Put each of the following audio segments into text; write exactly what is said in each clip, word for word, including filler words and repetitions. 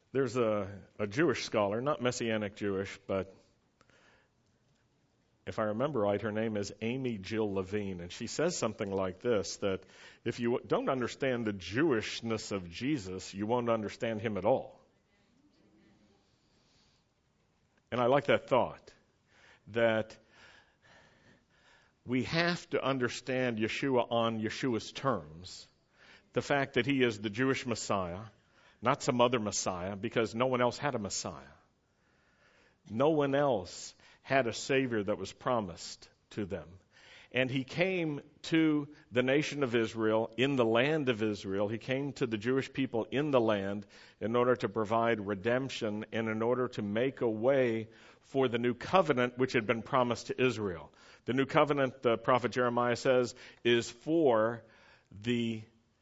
There's a, a Jewish scholar, not Messianic Jewish, but if I remember right, her name is Amy Jill Levine, and she says something like this, that if you don't understand the Jewishness of Jesus, you won't understand him at all. And I like that thought, that we have to understand Yeshua on Yeshua's terms, the fact that he is the Jewish Messiah, not some other Messiah, because no one else had a Messiah. No one else had a Savior that was promised to them. And he came to the nation of Israel, in the land of Israel. He came to the Jewish people in the land in order to provide redemption and in order to make a way for the new covenant which had been promised to Israel. The new covenant, the prophet Jeremiah says, is for the,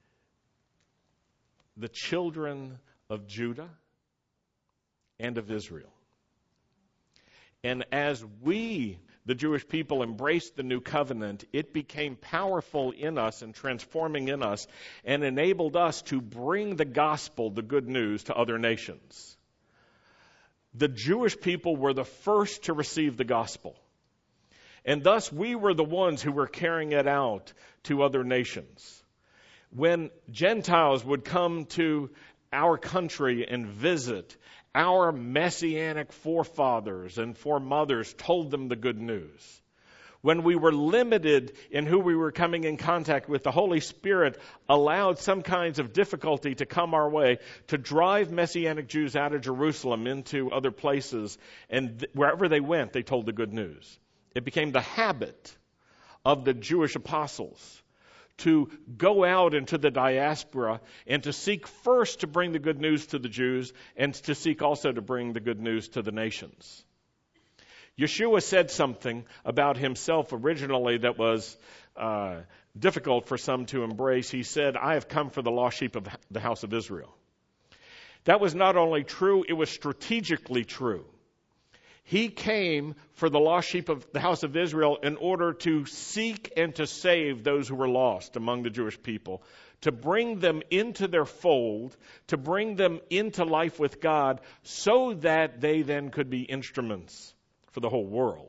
the children of Judah and of Israel. And as we, the Jewish people, embraced the new covenant, it became powerful in us and transforming in us and enabled us to bring the gospel, the good news, to other nations. The Jewish people were the first to receive the gospel. And thus we were the ones who were carrying it out to other nations. When Gentiles would come to our country and visit, our messianic forefathers and foremothers told them the good news. When we were limited in who we were coming in contact with, the Holy Spirit allowed some kinds of difficulty to come our way to drive Messianic Jews out of Jerusalem into other places. And th- wherever they went, they told the good news. It became the habit of the Jewish apostles to go out into the diaspora and to seek first to bring the good news to the Jews and to seek also to bring the good news to the nations. Yeshua said something about himself originally that was uh, difficult for some to embrace. He said, "I have come for the lost sheep of the house of Israel." That was not only true, it was strategically true. He came for the lost sheep of the house of Israel in order to seek and to save those who were lost among the Jewish people, to bring them into their fold, to bring them into life with God, so that they then could be instruments for the whole world.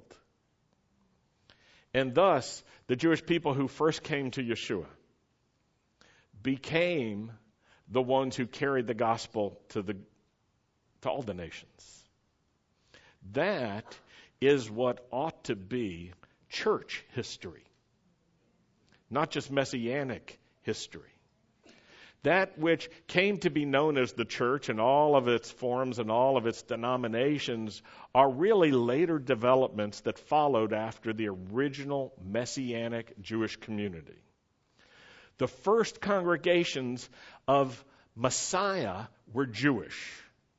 And thus, the Jewish people who first came to Yeshua became the ones who carried the gospel to the to all the nations. That is what ought to be church history, not just messianic history. That which came to be known as the church and all of its forms and all of its denominations are really later developments that followed after the original messianic Jewish community. The first congregations of Messiah were Jewish.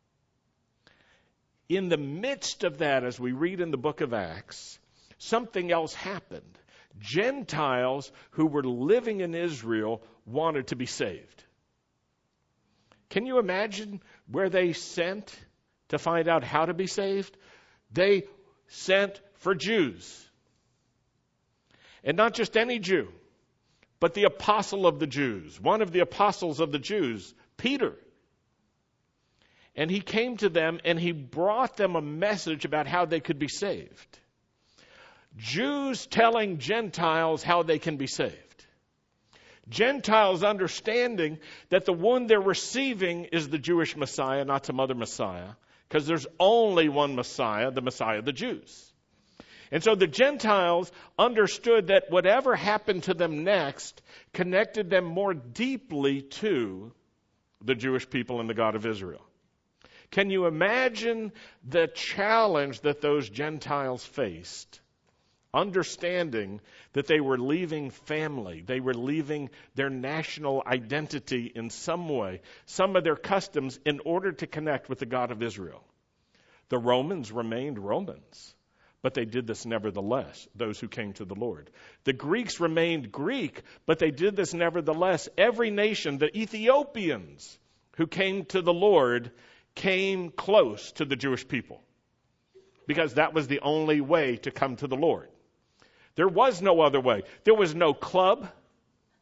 In the midst of that, as we read in the book of Acts, something else happened. Gentiles who were living in Israel wanted to be saved. Can you imagine where they sent to find out how to be saved? They sent for Jews. And not just any Jew, but the apostle of the Jews, one of the apostles of the Jews, Peter. And he came to them and he brought them a message about how they could be saved. Jews telling Gentiles how they can be saved. Gentiles understanding that the one they're receiving is the Jewish Messiah, not some other Messiah, because there's only one Messiah, the Messiah of the Jews. And so the Gentiles understood that whatever happened to them next connected them more deeply to the Jewish people and the God of Israel. Can you imagine the challenge that those Gentiles faced? Understanding that they were leaving family, they were leaving their national identity in some way, some of their customs, in order to connect with the God of Israel. The Romans remained Romans, but they did this nevertheless, those who came to the Lord. The Greeks remained Greek, but they did this nevertheless. Every nation, the Ethiopians who came to the Lord, came close to the Jewish people, because that was the only way to come to the Lord. There was no other way. There was no club.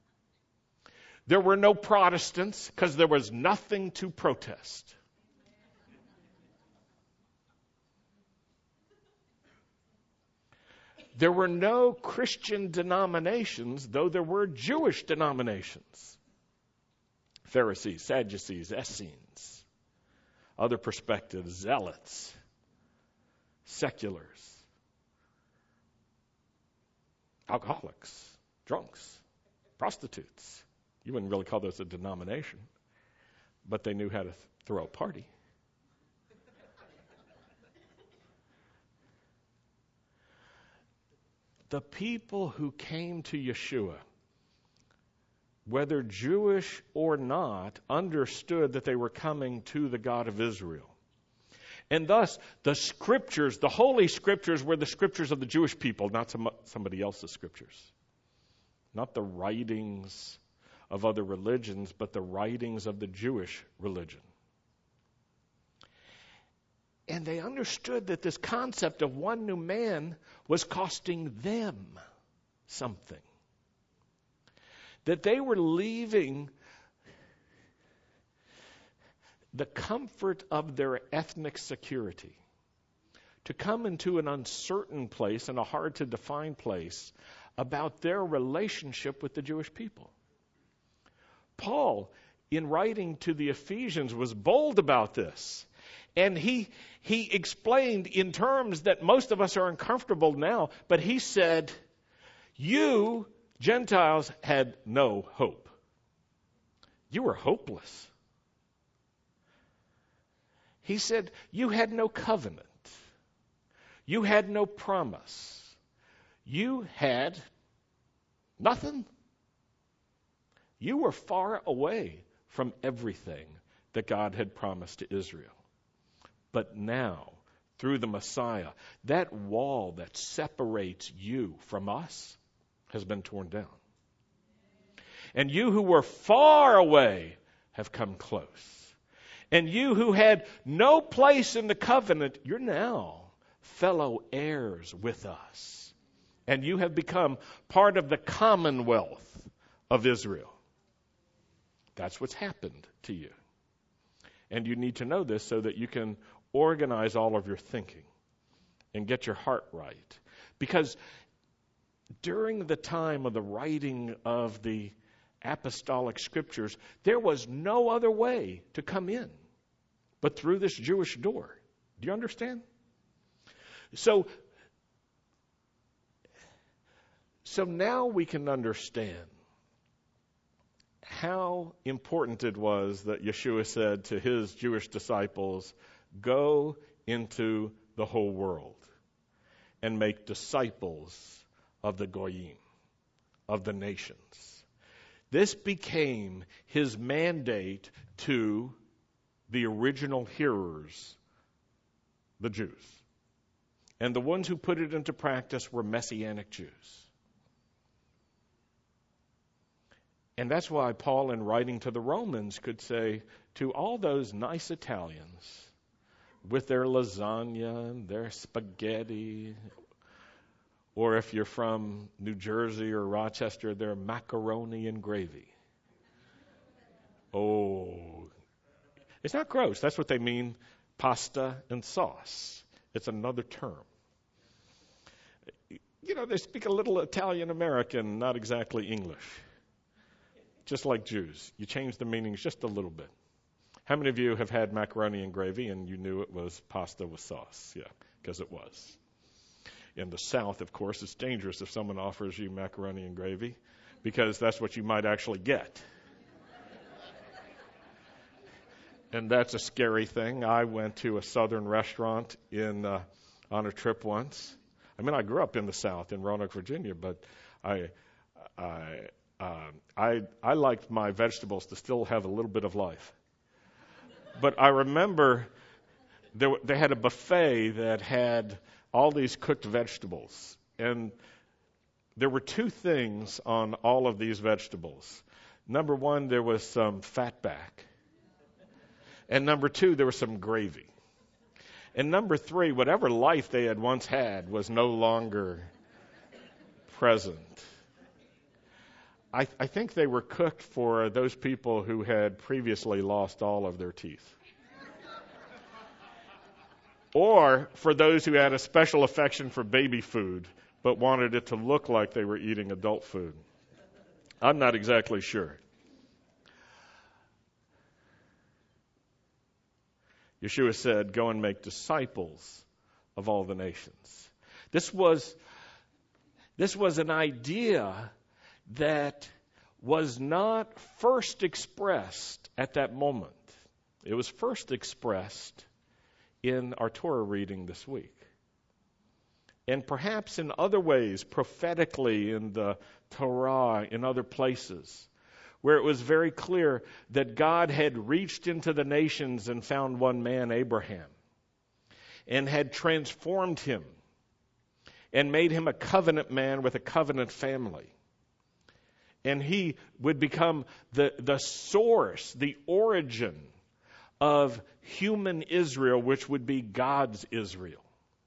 There were no Protestants, because there was nothing to protest. There were no Christian denominations, though there were Jewish denominations. Pharisees, Sadducees, Essenes, other perspectives, Zealots, seculars, alcoholics, drunks, prostitutes. You wouldn't really call those a denomination, but they knew how to th- throw a party. The people who came to Yeshua, whether Jewish or not, understood that they were coming to the God of Israel. And thus, the scriptures, the Holy Scriptures, were the scriptures of the Jewish people, not some, somebody else's scriptures. Not the writings of other religions, but the writings of the Jewish religion. And they understood that this concept of one new man was costing them something. That they were leaving the comfort of their ethnic security to come into an uncertain place and a hard to define place about their relationship with the Jewish people. Paul, in writing to the Ephesians, was bold about this. And he he explained in terms that most of us are uncomfortable now, but he said, you, Gentiles, had no hope. You were hopeless. He said, you had no covenant. You had no promise. You had nothing. You were far away from everything that God had promised to Israel. But now, through the Messiah, that wall that separates you from us has been torn down. And you who were far away have come close. And you who had no place in the covenant, you're now fellow heirs with us. And you have become part of the commonwealth of Israel. That's what's happened to you. And you need to know this so that you can organize all of your thinking and get your heart right. Because during the time of the writing of the apostolic scriptures, there was no other way to come in but through this Jewish door. Do you understand? So, so now we can understand how important it was that Yeshua said to his Jewish disciples, go into the whole world and make disciples of the Goyim, of the nations. This became his mandate to the original hearers, the Jews. And the ones who put it into practice were Messianic Jews. And that's why Paul, in writing to the Romans, could say to all those nice Italians with their lasagna and their spaghetti, or if you're from New Jersey or Rochester, their macaroni and gravy. Oh, it's not gross. That's what they mean, pasta and sauce. It's another term. You know, they speak a little Italian-American, not exactly English. Just like Jews. You change the meanings just a little bit. How many of you have had macaroni and gravy and you knew it was pasta with sauce? Yeah, because it was. In the South, of course, it's dangerous if someone offers you macaroni and gravy because that's what you might actually get. And that's a scary thing. I went to a southern restaurant in uh, on a trip once. I mean, I grew up in the South, in Roanoke, Virginia, but I, I, uh, I, I liked my vegetables to still have a little bit of life. But I remember there, they had a buffet that had all these cooked vegetables, and there were two things on all of these vegetables. Number one, there was some fatback. And number two, there was some gravy. And number three, whatever life they had once had was no longer present. I, I think they were cooked for those people who had previously lost all of their teeth. Or for those who had a special affection for baby food, but wanted it to look like they were eating adult food. I'm not exactly sure. Yeshua said, go and make disciples of all the nations. This was, this was an idea that was not first expressed at that moment. It was first expressed in our Torah reading this week. And perhaps in other ways, prophetically in the Torah, in other places, where it was very clear that God had reached into the nations and found one man, Abraham, and had transformed him and made him a covenant man with a covenant family. And he would become the, the source, the origin of human Israel, which would be God's Israel.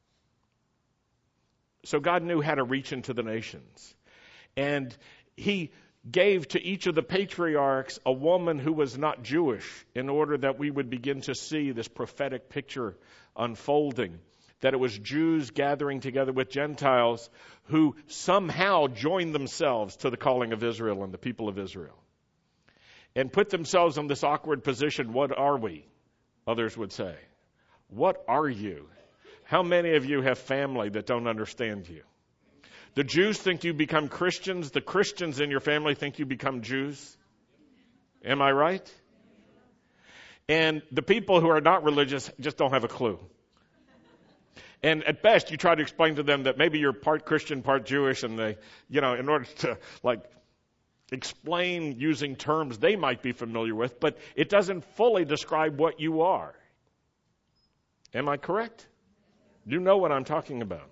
So God knew how to reach into the nations. And he gave to each of the patriarchs a woman who was not Jewish in order that we would begin to see this prophetic picture unfolding, that it was Jews gathering together with Gentiles who somehow joined themselves to the calling of Israel and the people of Israel and put themselves in this awkward position. What are we? Others would say. What are you? How many of you have family that don't understand you? The Jews think you become Christians. The Christians in your family think you become Jews. Am I right? And the people who are not religious just don't have a clue. And at best, you try to explain to them that maybe you're part Christian, part Jewish, and they, you know, in order to, like, explain using terms they might be familiar with, but it doesn't fully describe what you are. Am I correct? You know what I'm talking about.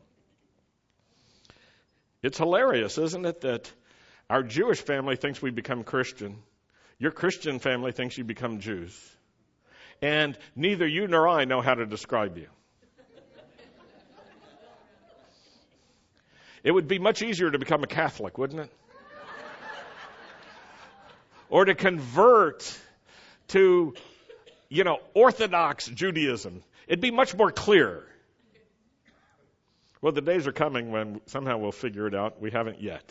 It's hilarious, isn't it, that our Jewish family thinks we become Christian. Your Christian family thinks you become Jews. And neither you nor I know how to describe you. It would be much easier to become a Catholic, wouldn't it? Or to convert to, you know, Orthodox Judaism. It'd be much more clear. Well, the days are coming when somehow we'll figure it out. We haven't yet.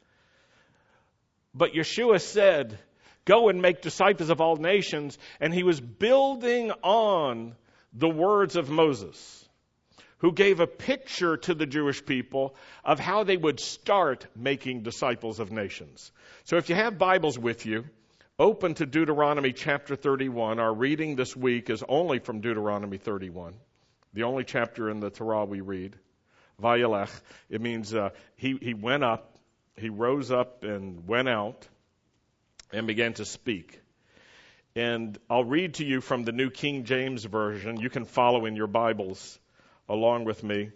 But Yeshua said, go and make disciples of all nations. And he was building on the words of Moses, who gave a picture to the Jewish people of how they would start making disciples of nations. So if you have Bibles with you, open to Deuteronomy chapter thirty-one. Our reading this week is only from Deuteronomy thirty-one, the only chapter in the Torah we read. Vayelech, it means uh, he, he went up, he rose up and went out and began to speak. And I'll read to you from the New King James Version. You can follow in your Bibles along with me.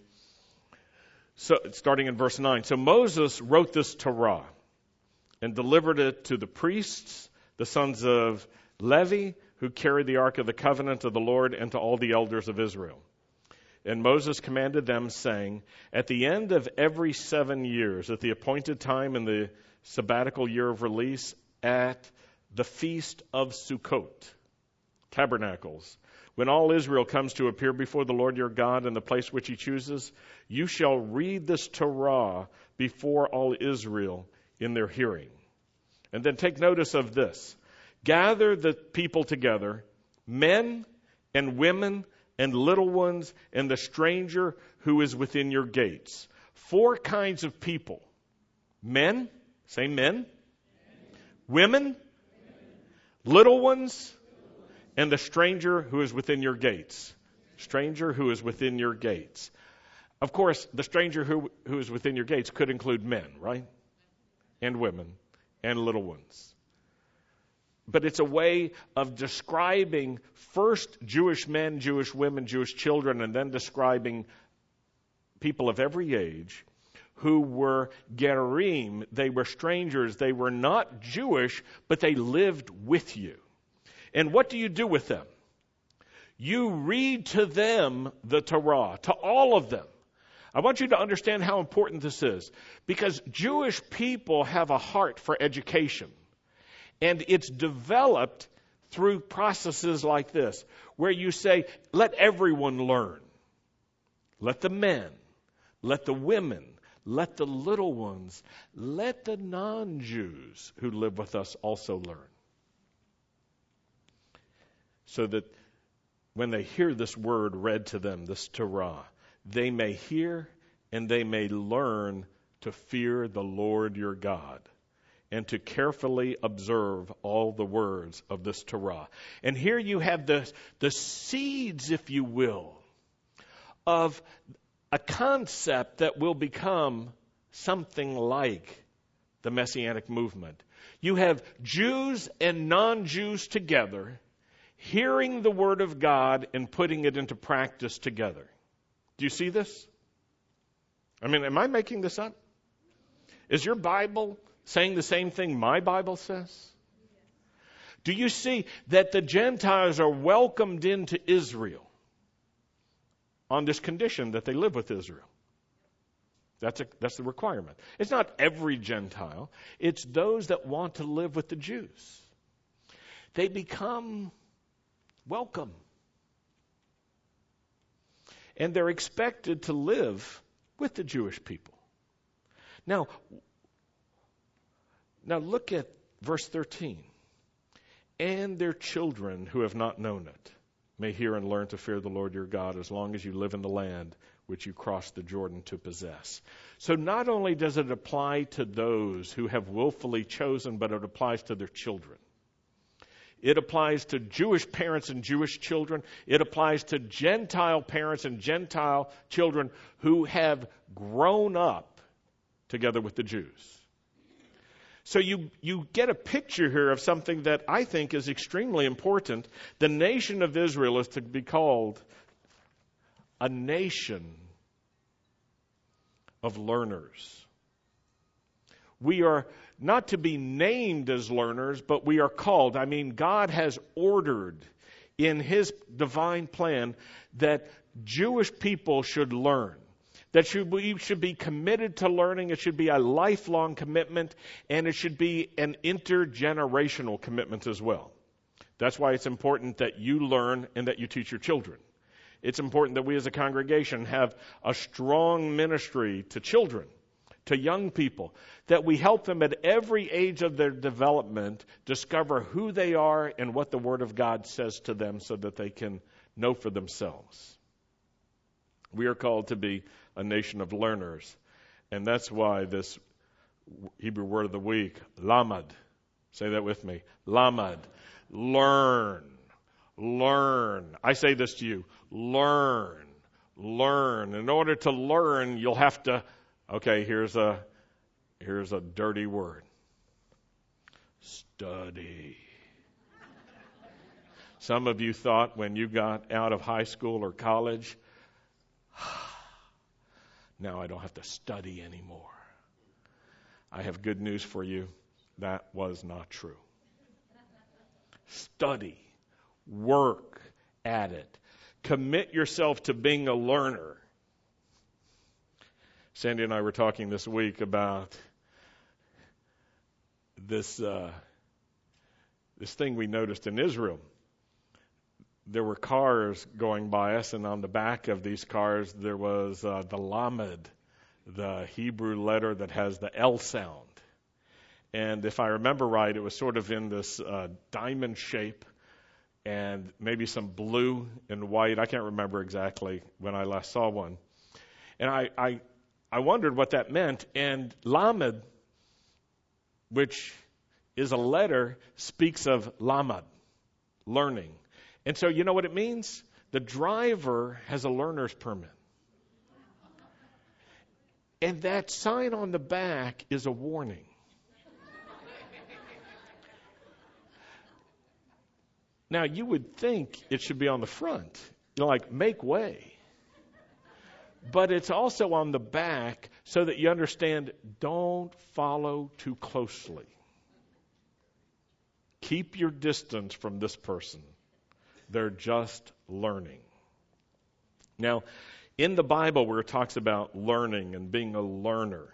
So, starting in verse nine. So Moses wrote this Torah and delivered it to the priests, the sons of Levi, who carried the ark of the covenant of the Lord, and to all the elders of Israel. And Moses commanded them, saying, at the end of every seven years, at the appointed time in the sabbatical year of release, at the feast of Sukkot, tabernacles, when all Israel comes to appear before the Lord your God in the place which he chooses, you shall read this Torah before all Israel in their hearing. And then take notice of this. Gather the people together, men and women and little ones, and the stranger who is within your gates. Four kinds of people. Men, say men. Women, Women. Little ones, and the stranger who is within your gates. Stranger who is within your gates. Of course, the stranger who, who is within your gates could include men, right? And women, and little ones. But it's a way of describing first Jewish men, Jewish women, Jewish children, and then describing people of every age who were gerim. They were strangers. They were not Jewish, but they lived with you. And what do you do with them? You read to them the Torah, to all of them. I want you to understand how important this is, because Jewish people have a heart for education. And it's developed through processes like this, where you say, let everyone learn. Let the men, let the women, let the little ones, let the non-Jews who live with us also learn. So that when they hear this word read to them, this Torah, they may hear and they may learn to fear the Lord your God and to carefully observe all the words of this Torah. And here you have the, the seeds, if you will, of a concept that will become something like the Messianic movement. You have Jews and non-Jews together, hearing the Word of God and putting it into practice together. Do you see this? I mean, am I making this up? Is your Bible saying the same thing my Bible says? Do you see that the Gentiles are welcomed into Israel on this condition that they live with Israel? That's a, that's the requirement. It's not every Gentile. It's those that want to live with the Jews. They become welcome. And they're expected to live with the Jewish people. Now, now look at verse thirteen. And their children who have not known it may hear and learn to fear the Lord your God as long as you live in the land which you crossed the Jordan to possess. So not only does it apply to those who have willfully chosen, but it applies to their children. It applies to Jewish parents and Jewish children. It applies to Gentile parents and Gentile children who have grown up together with the Jews. So you, you get a picture here of something that I think is extremely important. The nation of Israel is to be called a nation of learners. We are not to be named as learners, but we are called. I mean, God has ordered in His divine plan that Jewish people should learn. That should, we should be committed to learning. It should be a lifelong commitment, and it should be an intergenerational commitment as well. That's why it's important that you learn and that you teach your children. It's important that we as a congregation have a strong ministry to children, to young people, that we help them at every age of their development discover who they are and what the Word of God says to them so that they can know for themselves. We are called to be a nation of learners, and that's why this Hebrew word of the week, lamad, say that with me, lamad, learn, learn. I say this to you, learn, learn. In order to learn, you'll have to, okay, here's a, here's a dirty word, study. Some of you thought when you got out of high school or college, now I don't have to study anymore. I have good news for you. That was not true. Study. Work at it. Commit yourself to being a learner. Sandy and I were talking this week about this, uh, this thing we noticed in Israel. There were cars going by us, and on the back of these cars there was uh, the Lamed, the Hebrew letter that has the L sound. And if I remember right, it was sort of in this uh, diamond shape and maybe some blue and white. I can't remember exactly when I last saw one. And I, I, I wondered what that meant. And Lamed, which is a letter, speaks of Lamad, learning. And so you know what it means? The driver has a learner's permit. And that sign on the back is a warning. Now, you would think it should be on the front, you know, like, make way. But it's also on the back so that you understand, don't follow too closely. Keep your distance from this person. They're just learning. Now, in the Bible where it talks about learning and being a learner,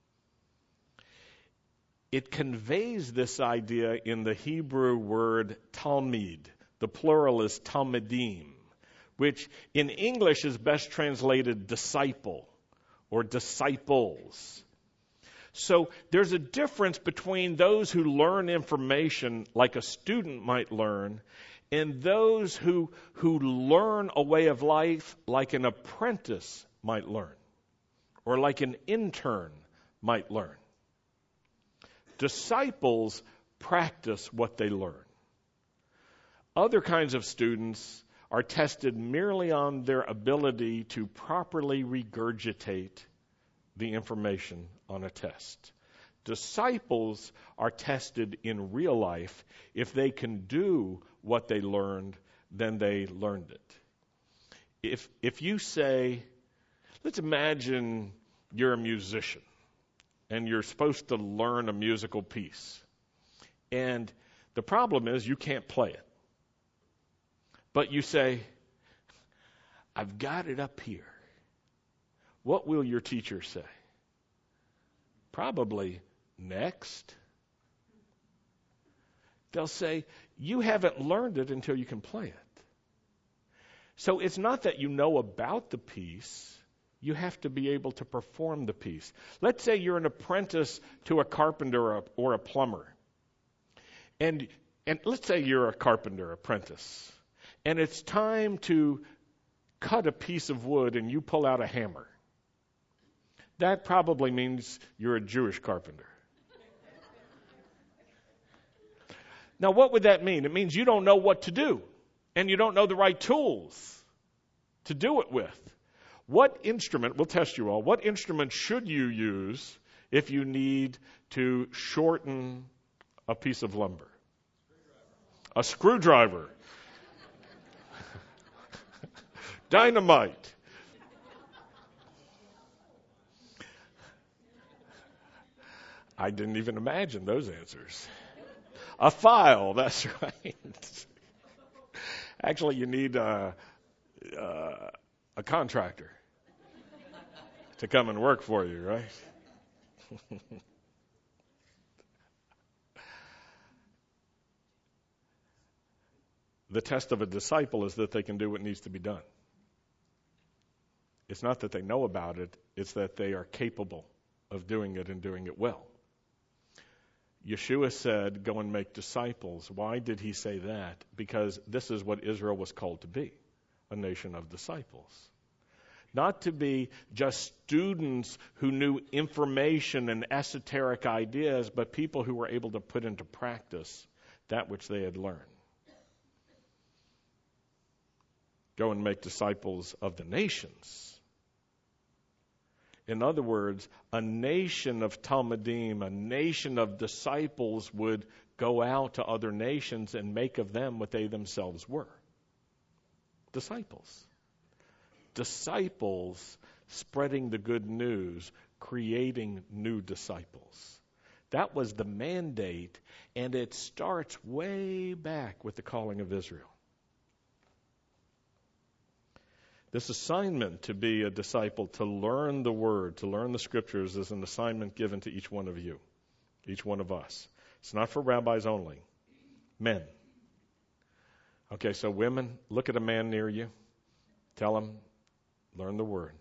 it conveys this idea in the Hebrew word talmid. The plural is talmidim, which in English is best translated disciple or disciples. So there's a difference between those who learn information like a student might learn and those who, who learn a way of life like an apprentice might learn or like an intern might learn. Disciples practice what they learn. Other kinds of students are tested merely on their ability to properly regurgitate the information on a test. Disciples are tested in real life. If they can do what they learned, then they learned it. If if you say, let's imagine you're a musician and you're supposed to learn a musical piece. And the problem is you can't play it. But you say, I've got it up here. What will your teacher say? Probably, next. They'll say, you haven't learned it until you can play it. So it's not that you know about the piece. You have to be able to perform the piece. Let's say you're an apprentice to a carpenter or a, or a plumber. And, and let's say you're a carpenter apprentice. And it's time to cut a piece of wood and you pull out a hammer. That probably means you're a Jewish carpenter. Now, what would that mean? It means you don't know what to do, and you don't know the right tools to do it with. What instrument, we'll test you all, what instrument should you use if you need to shorten a piece of lumber? A screwdriver. Dynamite. I didn't even imagine those answers. A file, that's right. Actually, you need a, a, a contractor to come and work for you, right? The test of a disciple is that they can do what needs to be done. It's not that they know about it, it's that they are capable of doing it and doing it well. Yeshua said, go and make disciples. Why did he say that? Because this is what Israel was called to be, a nation of disciples. Not to be just students who knew information and esoteric ideas, but people who were able to put into practice that which they had learned. Go and make disciples of the nations. In other words, a nation of Talmudim, a nation of disciples would go out to other nations and make of them what they themselves were. Disciples. Disciples spreading the good news, creating new disciples. That was the mandate, and it starts way back with the calling of Israel. This assignment to be a disciple, to learn the Word, to learn the Scriptures, is an assignment given to each one of you, each one of us. It's not for rabbis only. Men. Okay, so women, look at a man near you. Tell him, learn the Word.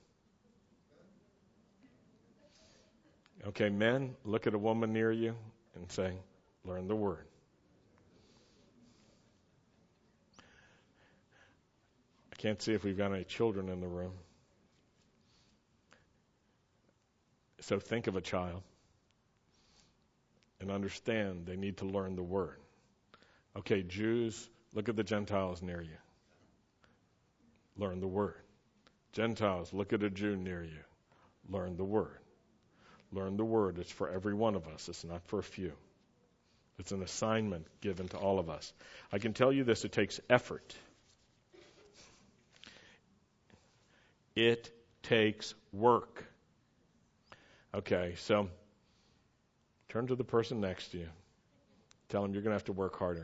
Okay, men, look at a woman near you and say, learn the Word. Can't see if we've got any children in the room. So think of a child and understand they need to learn the Word. Okay, Jews, look at the Gentiles near you. Learn the Word. Gentiles, look at a Jew near you. Learn the Word. Learn the Word. It's for every one of us. It's not for a few. It's an assignment given to all of us. I can tell you this, it takes effort. It takes work. Okay, so turn to the person next to you. Tell them you're going to have to work harder.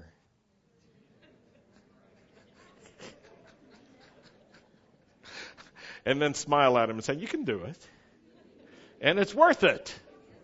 And then smile at him and say, you can do it. And it's worth it.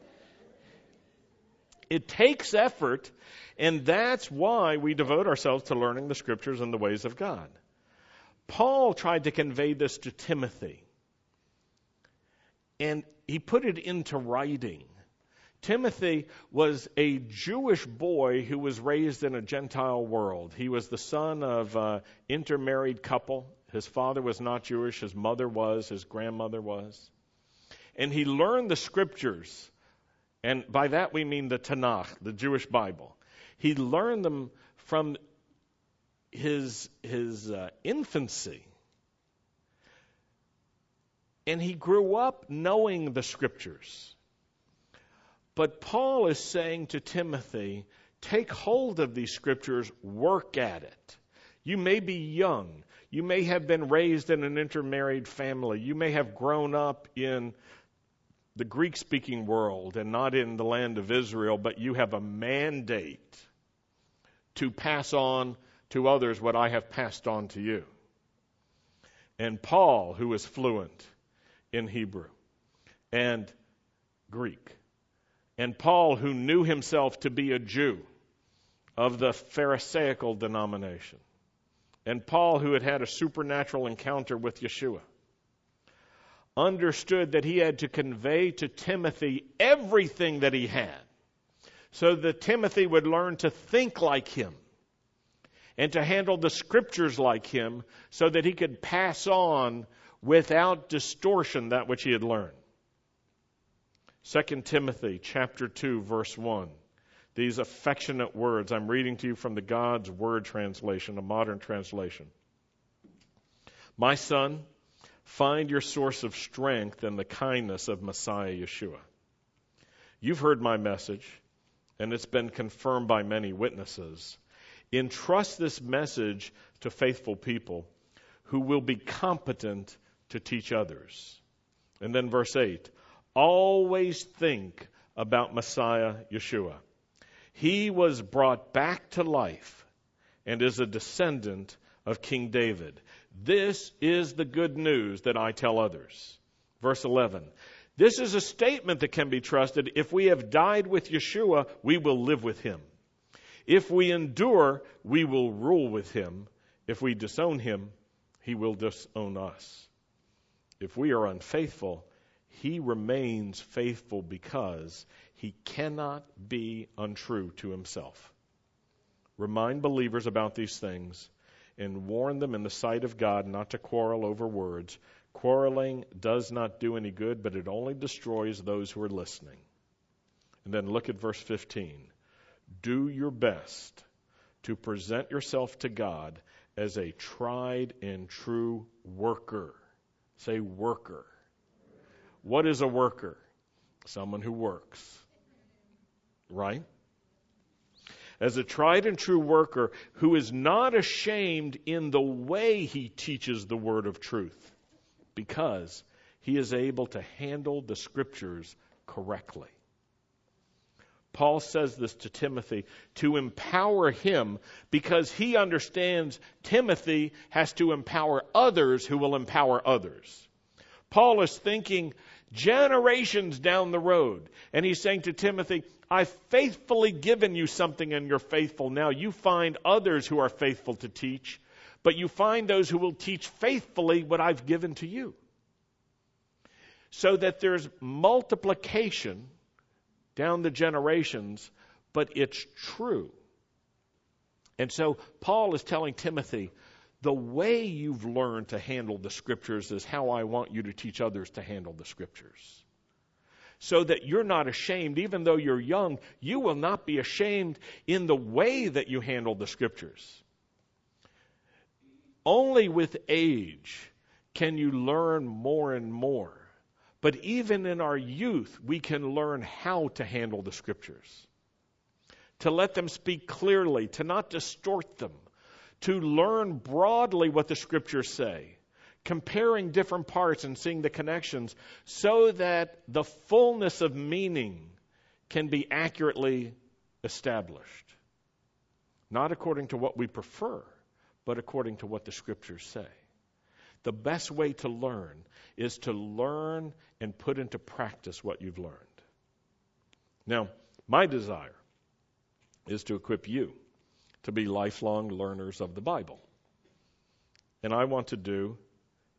It takes effort, and that's why we devote ourselves to learning the Scriptures and the ways of God. Paul tried to convey this to Timothy. and he put it into writing. Timothy was a Jewish boy who was raised in a Gentile world. He was the son of an intermarried couple. His father was not Jewish. His mother was. His grandmother was. And he learned the scriptures. And by that we mean the Tanakh, the Jewish Bible. He learned them from his, his uh, infancy. And he grew up knowing the scriptures. But Paul is saying to Timothy, take hold of these scriptures, work at it. You may be young. You may have been raised in an intermarried family. You may have grown up in the Greek-speaking world and not in the land of Israel, but you have a mandate to pass on to others what I have passed on to you. And Paul, who is fluent in Hebrew and Greek, and Paul, who knew himself to be a Jew of the Pharisaical denomination, and Paul, who had had a supernatural encounter with Yeshua, understood that he had to convey to Timothy everything that he had so that Timothy would learn to think like him and to handle the scriptures like him so that he could pass on without distortion that which he had learned. Second Timothy chapter two, verse one. These affectionate words. I'm reading to you from the God's Word translation, a modern translation. My son, find your source of strength in the kindness of Messiah Yeshua. You've heard my message, and it's been confirmed by many witnesses. Entrust this message to faithful people who will be competent to teach others. And then verse eight. Always think about Messiah Yeshua. He was brought back to life and is a descendant of King David. This is the good news that I tell others. Verse eleven. This is a statement that can be trusted. If we have died with Yeshua, we will live with him. If we endure, we will rule with him. If we disown him, he will disown us. If we are unfaithful, he remains faithful because he cannot be untrue to himself. Remind believers about these things and warn them in the sight of God not to quarrel over words. Quarreling does not do any good, but it only destroys those who are listening. And then look at verse fifteen. Do your best to present yourself to God as a tried and true worker. Say worker. What is a worker? Someone who works. Right? As a tried and true worker who is not ashamed in the way he teaches the word of truth, because he is able to handle the scriptures correctly. Paul says this to Timothy to empower him because he understands Timothy has to empower others who will empower others. Paul is thinking generations down the road. And he's saying to Timothy, I've faithfully given you something and you're faithful. Now you find others who are faithful to teach, but you find those who will teach faithfully what I've given to you. So that there's multiplication down the generations, but it's true. And so Paul is telling Timothy, the way you've learned to handle the scriptures is how I want you to teach others to handle the scriptures. So that you're not ashamed, even though you're young, you will not be ashamed in the way that you handle the scriptures. Only with age can you learn more and more. But even in our youth, we can learn how to handle the scriptures. To let them speak clearly, to not distort them. To learn broadly what the scriptures say, comparing different parts and seeing the connections so that the fullness of meaning can be accurately established. Not according to what we prefer, but according to what the scriptures say. The best way to learn is to learn and put into practice what you've learned. Now, my desire is to equip you to be lifelong learners of the Bible. And I want to do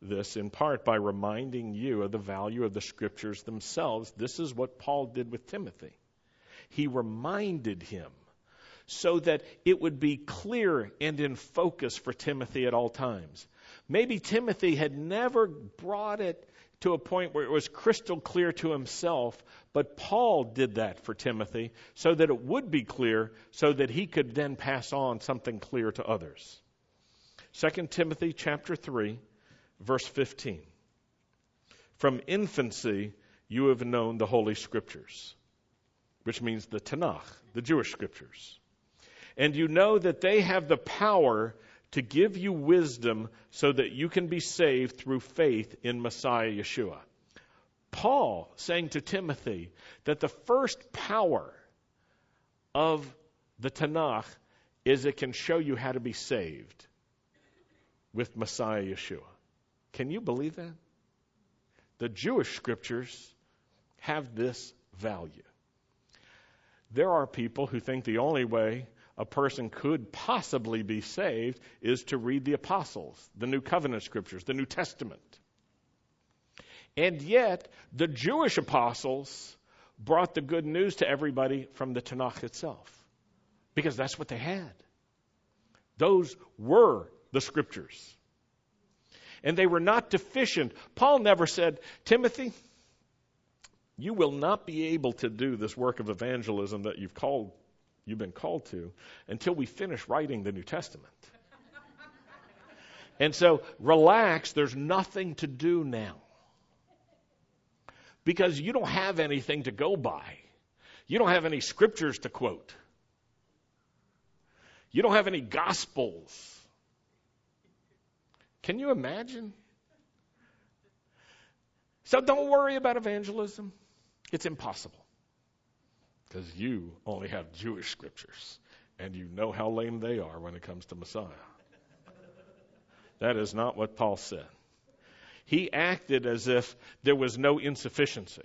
this in part by reminding you of the value of the Scriptures themselves. This is what Paul did with Timothy. He reminded him so that it would be clear and in focus for Timothy at all times. Maybe Timothy had never brought it to a point where it was crystal clear to himself, but Paul did that for Timothy so that it would be clear, so that he could then pass on something clear to others. Second Timothy chapter three, verse fifteen. From infancy you have known the Holy Scriptures, which means the Tanakh, the Jewish Scriptures. And you know that they have the power to give you wisdom so that you can be saved through faith in Messiah Yeshua. Paul saying to Timothy that the first power of the Tanakh is it can show you how to be saved with Messiah Yeshua. Can you believe that? The Jewish Scriptures have this value. There are people who think the only way a person could possibly be saved is to read the Apostles, the New Covenant Scriptures, the New Testament. And yet, the Jewish apostles brought the good news to everybody from the Tanakh itself, because that's what they had. Those were the Scriptures. And they were not deficient. Paul never said, Timothy, you will not be able to do this work of evangelism that you've called you've been called to until we finish writing the New Testament. And so, relax, there's nothing to do now. Because you don't have anything to go by. You don't have any scriptures to quote. You don't have any gospels. Can you imagine? So don't worry about evangelism. It's impossible. Because you only have Jewish scriptures, and you know how lame they are when it comes to Messiah. That is not what Paul said. He acted as if there was no insufficiency.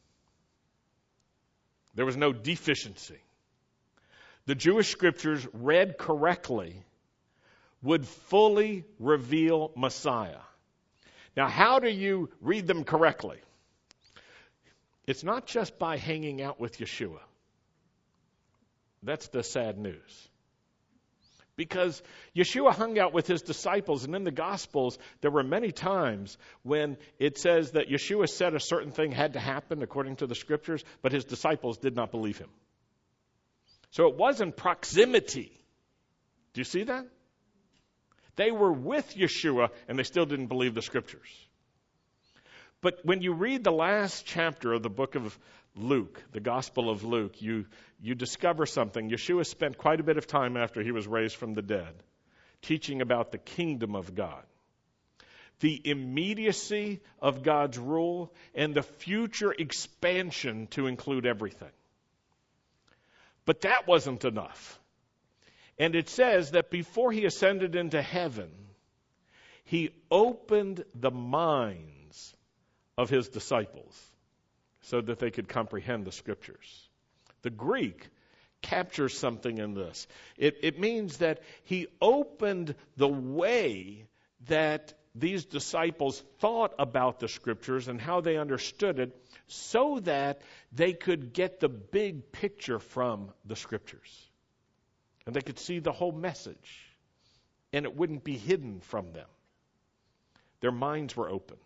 There was no deficiency. The Jewish scriptures, read correctly, would fully reveal Messiah. Now, how do you read them correctly? It's not just by hanging out with Yeshua. That's the sad news. Because Yeshua hung out with his disciples, and in the Gospels, there were many times when it says that Yeshua said a certain thing had to happen according to the Scriptures, but his disciples did not believe him. So it wasn't proximity. Do you see that? They were with Yeshua, and they still didn't believe the Scriptures. But when you read the last chapter of the book of Luke, the Gospel of Luke, you, you discover something. Yeshua spent quite a bit of time after he was raised from the dead teaching about the kingdom of God, the immediacy of God's rule, and the future expansion to include everything. But that wasn't enough. And it says that before he ascended into heaven, he opened the minds of his disciples so that they could comprehend the Scriptures. The Greek captures something in this. It, it means that he opened the way that these disciples thought about the Scriptures and how they understood it so that they could get the big picture from the Scriptures. And they could see the whole message. And it wouldn't be hidden from them. Their minds were opened.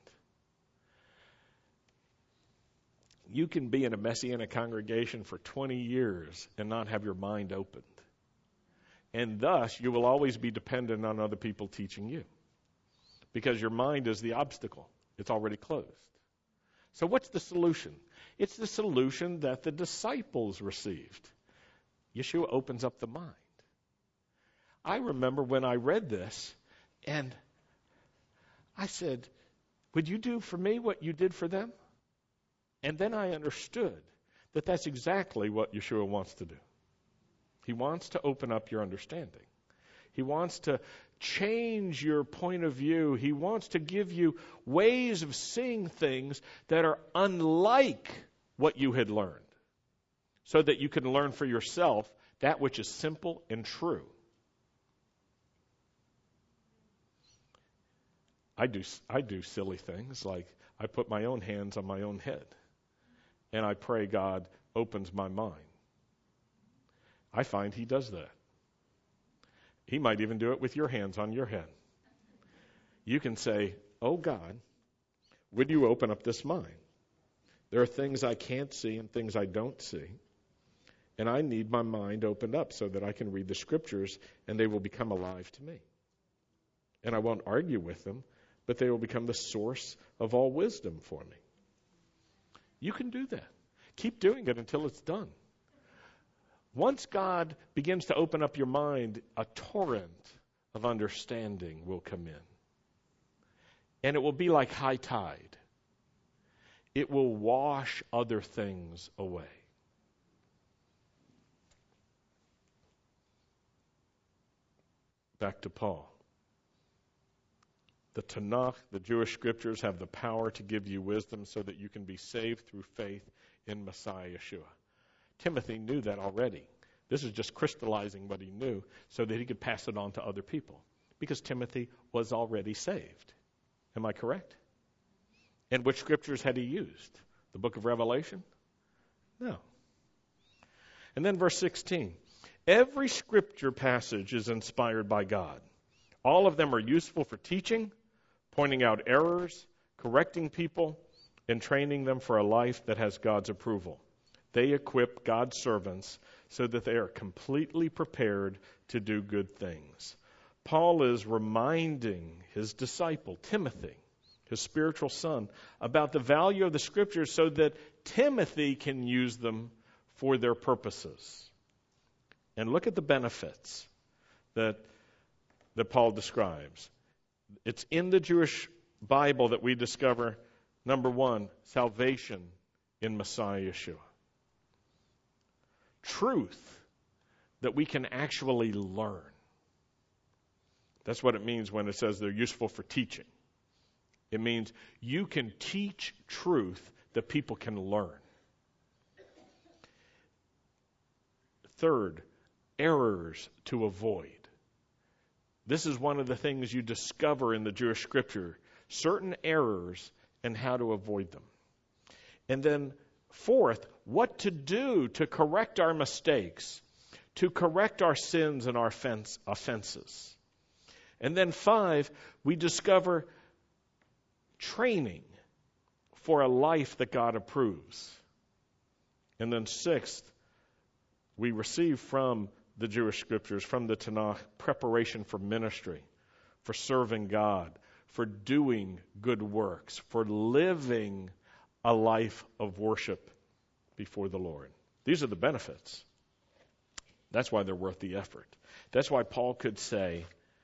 You can be in a Messianic congregation for twenty years and not have your mind opened. And thus, you will always be dependent on other people teaching you. Because your mind is the obstacle. It's already closed. So what's the solution? It's the solution that the disciples received. Yeshua opens up the mind. I remember when I read this, and I said, would you do for me what you did for them? And then I understood that that's exactly what Yeshua wants to do. He wants to open up your understanding. He wants to change your point of view. He wants to give you ways of seeing things that are unlike what you had learned, so that you can learn for yourself that which is simple and true. I do, I do silly things like I put my own hands on my own head and I pray God opens my mind. I find he does that. He might even do it with your hands on your head. You can say, oh God, would you open up this mind? There are things I can't see and things I don't see. And I need my mind opened up so that I can read the scriptures and they will become alive to me. And I won't argue with them, but they will become the source of all wisdom for me. You can do that. Keep doing it until it's done. Once God begins to open up your mind, a torrent of understanding will come in. And it will be like high tide. It will wash other things away. Back to Paul. The Tanakh, the Jewish scriptures, have the power to give you wisdom so that you can be saved through faith in Messiah Yeshua. Timothy knew that already. This is just crystallizing what he knew so that he could pass it on to other people. Because Timothy was already saved. Am I correct? And which scriptures had he used? The book of Revelation? No. And then verse sixteen. Every scripture passage is inspired by God. All of them are useful for teaching, pointing out errors, correcting people, and training them for a life that has God's approval. They equip God's servants so that they are completely prepared to do good things. Paul is reminding his disciple, Timothy, his spiritual son, about the value of the scriptures so that Timothy can use them for their purposes. And look at the benefits that, that Paul describes. It's in the Jewish Bible that we discover, number one, salvation in Messiah Yeshua. Truth that we can actually learn. That's what it means when it says they're useful for teaching. It means you can teach truth that people can learn. Third, errors to avoid. This is one of the things you discover in the Jewish scripture, certain errors and how to avoid them. And then fourth, what to do to correct our mistakes, to correct our sins and our offense, offenses. And then five, we discover training for a life that God approves. And then sixth, we receive from the Jewish scriptures, from the Tanakh, preparation for ministry, for serving God, for doing good works, for living a life of worship before the Lord. These are the benefits. That's why they're worth the effort. That's why Paul could say,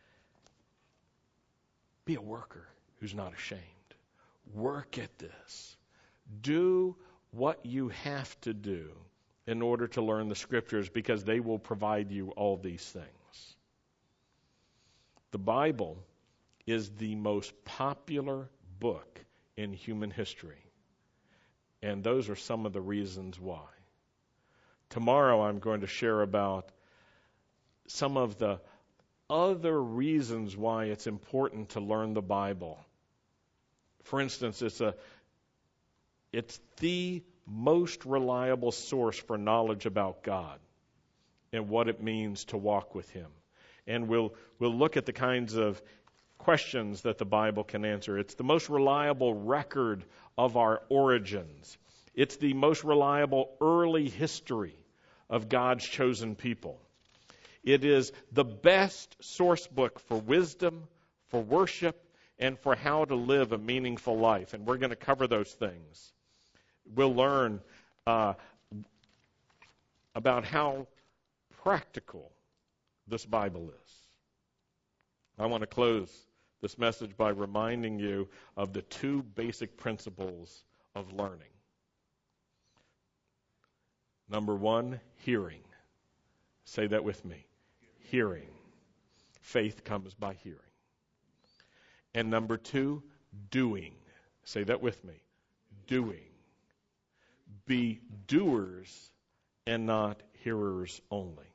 be a worker who's not ashamed. Work at this. Do what you have to do in order to learn the scriptures, because they will provide you all these things. The Bible is the most popular book in human history. And those are some of the reasons why. Tomorrow I'm going to share about some of the other reasons why it's important to learn the Bible. For instance, it's a it's the most reliable source for knowledge about God and what it means to walk with Him. And we'll we'll look at the kinds of questions that the Bible can answer. It's the most reliable record of our origins. It's the most reliable early history of God's chosen people. It is the best source book for wisdom, for worship, and for how to live a meaningful life. And we're going to cover those things. We'll learn uh, about how practical this Bible is. I want to close this message by reminding you of the two basic principles of learning. Number one, hearing. Say that with me. Hearing. Faith comes by hearing. And number two, doing. Say that with me. Doing. Be doers and not hearers only.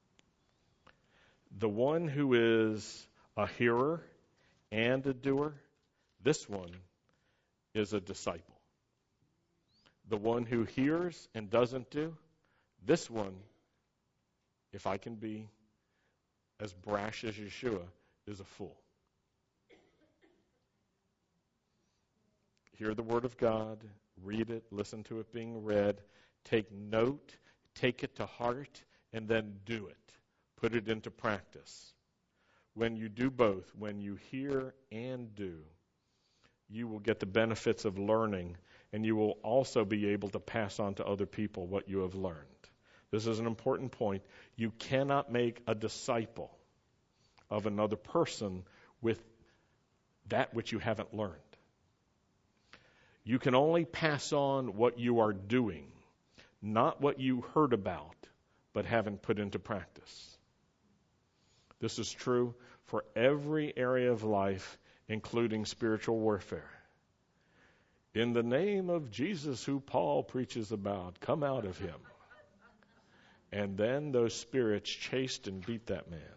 The one who is a hearer and a doer This one is a disciple. The one who hears and doesn't do, this one, if I can be as brash as Yeshua, is a fool. Hear the word of God, read it, listen to it being read, take note, take it to heart, and then do it. Put it into practice. When you do both, when you hear and do, you will get the benefits of learning, and you will also be able to pass on to other people what you have learned. This is an important point. You cannot make a disciple of another person with that which you haven't learned. You can only pass on what you are doing, not what you heard about, but haven't put into practice. This is true for every area of life, including spiritual warfare. In the name of Jesus, who Paul preaches about, come out of him. And then those spirits chased and beat that man.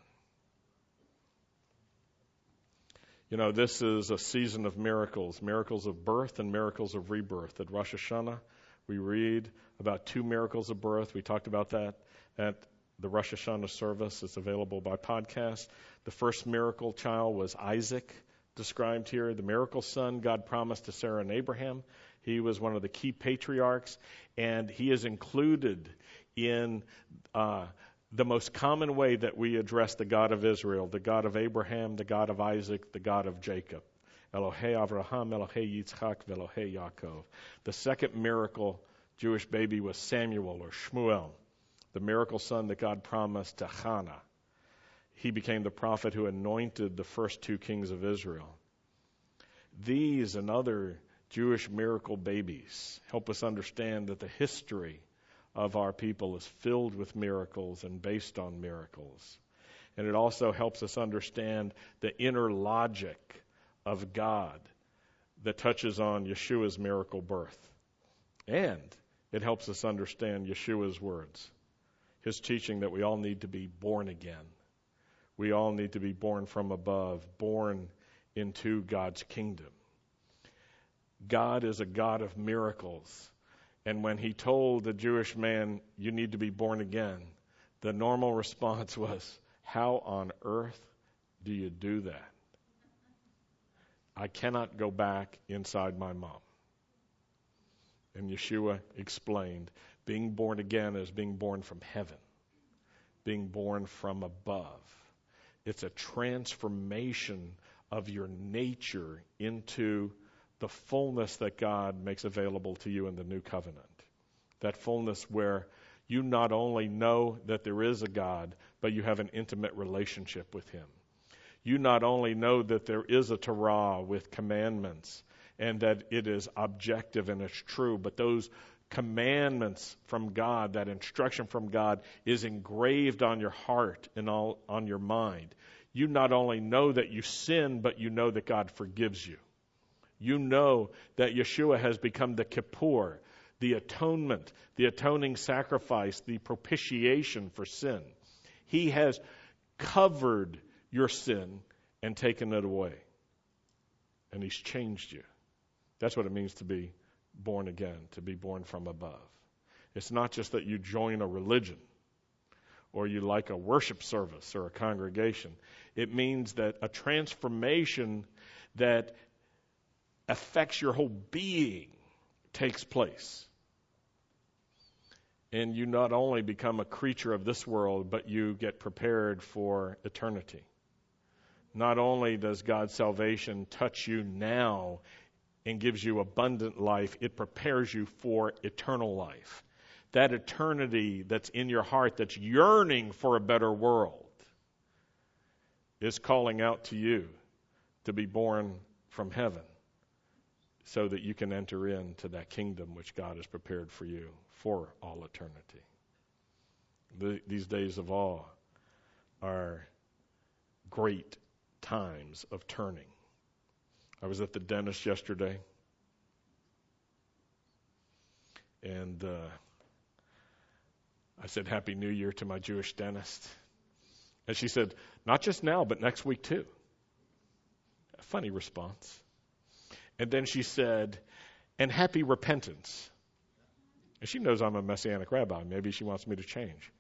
You know, this is a season of miracles, miracles of birth and miracles of rebirth. At Rosh Hashanah, we read about two miracles of birth. We talked about that at the Rosh Hashanah service. It's available by podcast. The first miracle child was Isaac, described here, the miracle son God promised to Sarah and Abraham. He was one of the key patriarchs, and he is included in uh, the most common way that we address the God of Israel, the God of Abraham, the God of Isaac, the God of Jacob. Elohei Avraham, Elohei Yitzchak, Elohei Yaakov. The second miracle Jewish baby was Samuel or Shmuel, the miracle son that God promised to Hannah. He became the prophet who anointed the first two kings of Israel. These and other Jewish miracle babies help us understand that the history of our people is filled with miracles and based on miracles. And it also helps us understand the inner logic of God that touches on Yeshua's miracle birth. And it helps us understand Yeshua's words, his teaching that we all need to be born again. We all need to be born from above, born into God's kingdom. God is a God of miracles. And when he told the Jewish man, you need to be born again, the normal response was, how on earth do you do that? I cannot go back inside my mom. And Yeshua explained, being born again is being born from heaven, being born from above. It's a transformation of your nature into the fullness that God makes available to you in the new covenant. That fullness where you not only know that there is a God, but you have an intimate relationship with him. You not only know that there is a Torah with commandments and that it is objective and it's true, but those commandments from God, that instruction from God, is engraved on your heart and all, on your mind. You not only know that you sin, but you know that God forgives you. You know that Yeshua has become the kippur, the atonement, the atoning sacrifice, the propitiation for sin. He has covered your sin and taken it away. And he's changed you. That's what it means to be born again, to be born from above. It's not just that you join a religion or you like a worship service or a congregation. It means that a transformation that affects your whole being takes place. And you not only become a creature of this world, but you get prepared for eternity. Not only does God's salvation touch you now and gives you abundant life, it prepares you for eternal life. That eternity that's in your heart, that's yearning for a better world, is calling out to you to be born from heaven so that you can enter into that kingdom which God has prepared for you for all eternity. The, these days of awe are great times of turning. I was at the dentist yesterday, and uh, I said, Happy New Year to my Jewish dentist. And she said, not just now, but next week too. A funny response. And then she said, and happy repentance. And she knows I'm a Messianic rabbi. Maybe she wants me to change.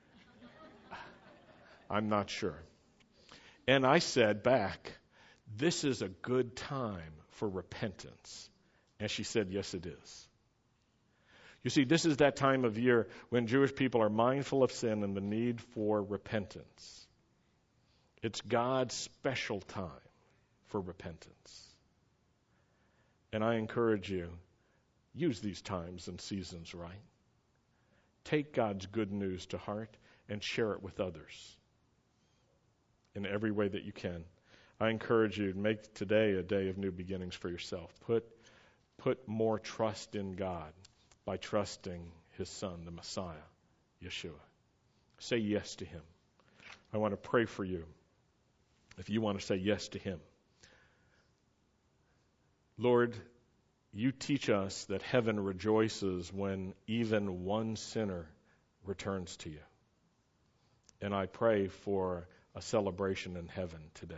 I'm not sure. And I said back, this is a good time for repentance. And she said, yes, it is. You see, this is that time of year when Jewish people are mindful of sin and the need for repentance. It's God's special time for repentance. And I encourage you, use these times and seasons right. Take God's good news to heart and share it with others in every way that you can. I encourage you to make today a day of new beginnings for yourself. Put, put more trust in God by trusting His Son, the Messiah, Yeshua. Say yes to Him. I want to pray for you if you want to say yes to Him. Lord, you teach us that heaven rejoices when even one sinner returns to you. And I pray for a celebration in heaven today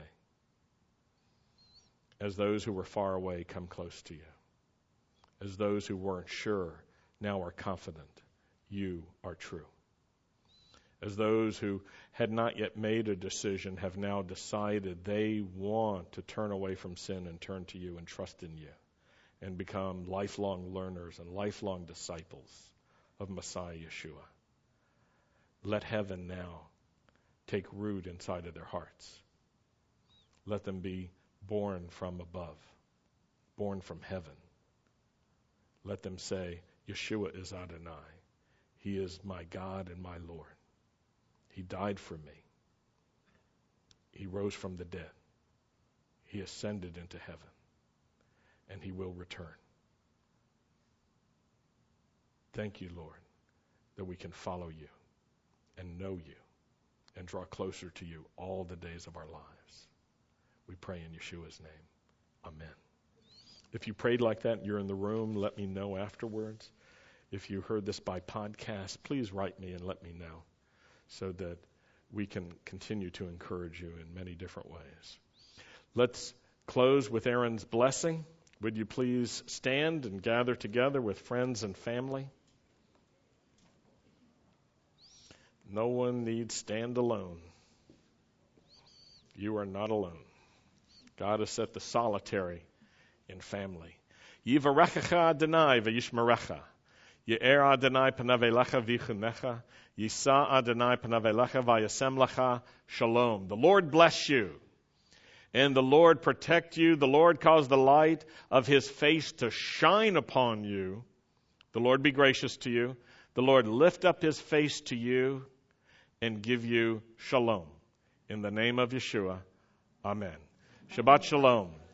as those who were far away come close to you, as those who weren't sure now are confident you are true, as those who had not yet made a decision have now decided they want to turn away from sin and turn to you and trust in you and become lifelong learners and lifelong disciples of Messiah Yeshua. Let heaven now take root inside of their hearts. Let them be born from above, born from heaven. Let them say, Yeshua is Adonai. He is my God and my Lord. He died for me. He rose from the dead. He ascended into heaven. And He will return. Thank you, Lord, that we can follow you and know you and draw closer to you all the days of our lives. We pray in Yeshua's name. Amen. If you prayed like that and you're in the room, let me know afterwards. If you heard this by podcast, please write me and let me know so that we can continue to encourage you in many different ways. Let's close with Aaron's blessing. Would you please stand and gather together with friends and family? No one needs stand alone. You are not alone. God has set the solitary in family. Yivarechecha Adonai v'yishmerecha. Ye'er Adonai panav elecha v'yichunecha. Yisa Adonai panav elecha v'yasem lecha shalom. The Lord bless you. And the Lord protect you. The Lord cause the light of His face to shine upon you. The Lord be gracious to you. The Lord lift up His face to you and give you shalom. In the name of Yeshua, amen. Shabbat shalom.